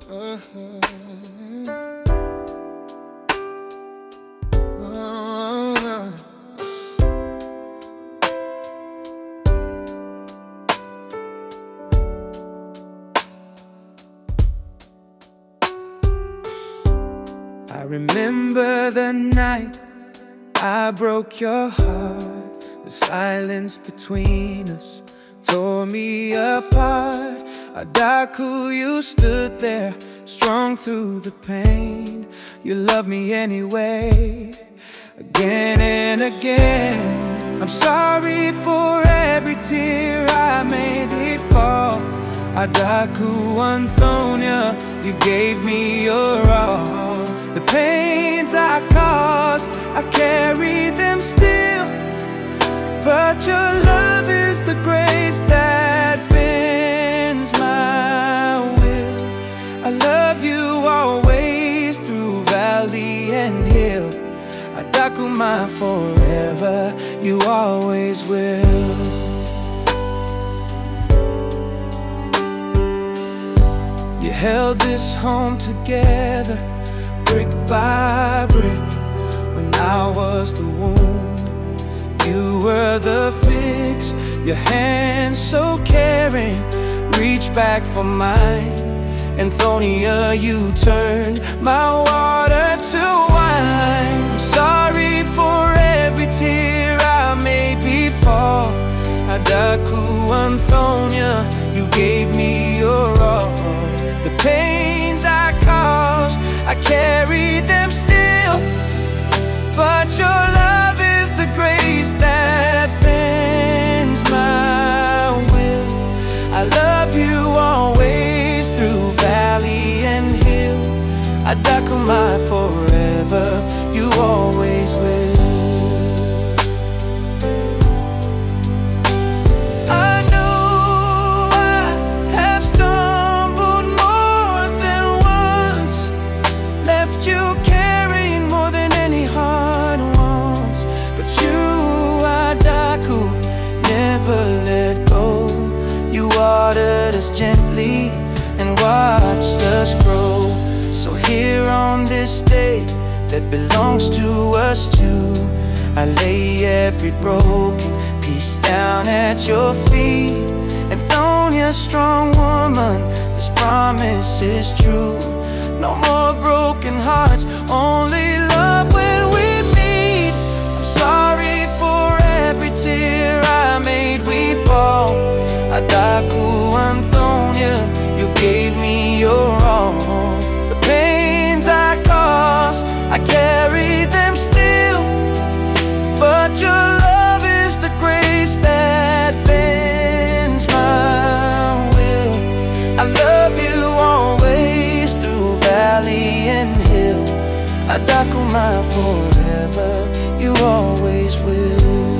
I remember the night I broke your heart. The silence between us tore me apart. Adaku, you stood there, strong through the pain. You loved me anyway, again and again. I'm sorry for every tear I made it fall. Adaku, Anthonia, you gave me your all. The pains I caused, I carry them still, but your love is the grace that bends my will. I love you always through valley and hill. Adaku, my forever, you always will. You held this home together, brick by brick. When I was the wound, you were the fix. Your hands so caring reached back for mine. Anthonia, you turned my water to wine. I'm sorry for every tear I made before. Adaku, Anthonia, you gave me your all. The pains I caused, I carry them still, but your love is the grace that bends my will. I love you always through valley and hill. Adaku, my forever, you always will. Watered us gently and watched us grow. So here on this day that belongs to us two, I lay every broken piece down at your feet. Anthonia, strong woman, this promise is true. No more broken hearts, only love when we meet. I'm sorry for every tear I made we fall. Adaku, Anthonia, you gave me your all. The pains I caused, I carry them still, but your love is the grace that bends my will. I love you always through valley and hill. Adaku, my forever, you always will.